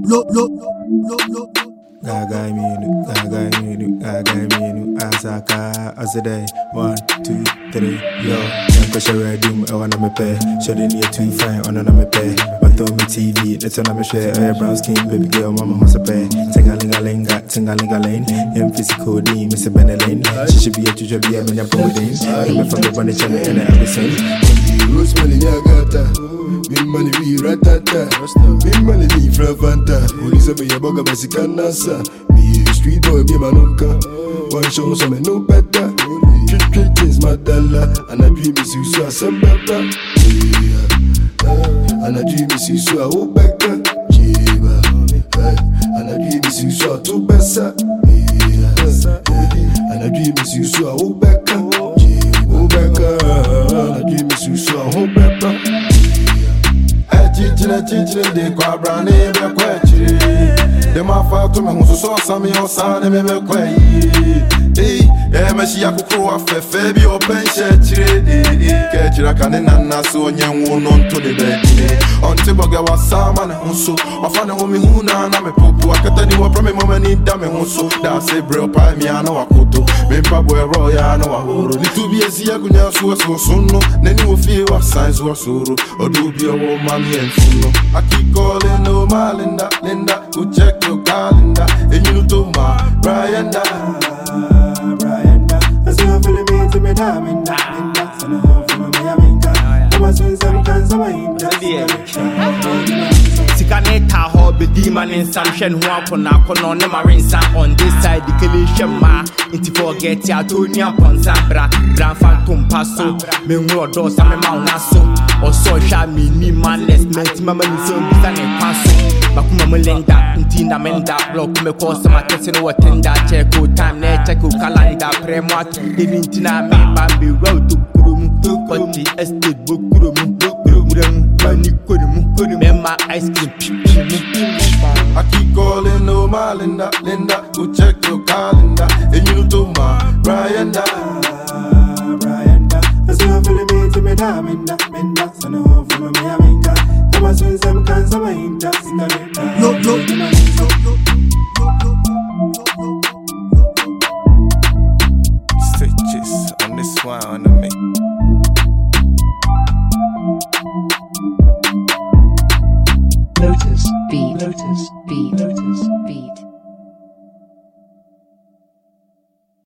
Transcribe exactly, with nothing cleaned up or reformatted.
lo, lo, lo, lo. Gaga minu, gaga minu, gaga minu, Asaka, Azaday, one, two, three, yo. Yanko share doom, I wanna me pay. Show the near too fine, on me pay. But throw me T V, let's on me share. Air brown skin, baby girl, mama must pay. Tingalingalinga, tingalingaling. M physical D, Mister Benelane. She should be a judge, be a man, Pomodine. Come from the bunny channel, and I'm the same. Rosemary Yagata, me money we ratata, me money we fravanta. Police be a bugger, Mexican nasa. Me a street boy, be my nunca. One show some no better. Trick trick is my dollar, and I dream is you so I some better. And I dream is you so I hope better. And I dream is you so I too better. And I dream is you so I hope better. I dream is you so I hope better. Chichine chichine de kwa brane be kwachi. De ma fa to me so so sami o san me be kwai. Eh, eh me shi akukro afefe bi open chire eh ke chira kan na na so nyenwu no nto de be. Onti boga wa sama ne hunso. Ofa ne ho mi hu na na me popo akata ni wo pro me mama ni da me hunso. Da se bro pa mi ana wakoto. Me pa boy ro ya na wa horo. Ni tu bi esi agunya so so sunno. Ne ni wo fie wa signs wa suru. Odu bi o mami enfuno. I keep calling no my Linda, Linda, go check your calendar. And you to my Brian da, Brian da. I see you feeling me to me da, Minda, Minda. So no from me Aminga. I was in some kinds of mind. Sikaneta ho be di man in some shen who akona kono ne marinsa on this side the collision ma inti forget ya Tony upon Zambra Grand Phantom Paso me nwo do sa me ma una so o social me ni management mama ni so bi sa ne paso bakuma me lenda inti na menda block me ko sama kese no watenda check o time na check o calendar premo at inti na me bambi road to kurum to party estate bokurum bokurum mani kurum kurum my ice cream. I keep calling no my Linda, Linda, go check your calendar. And you to my Brian da, Brian da. I see you feeling me to me da, Minda, Minda. So no from me Aminga. Come on, swim some kinds of mind. Look, look.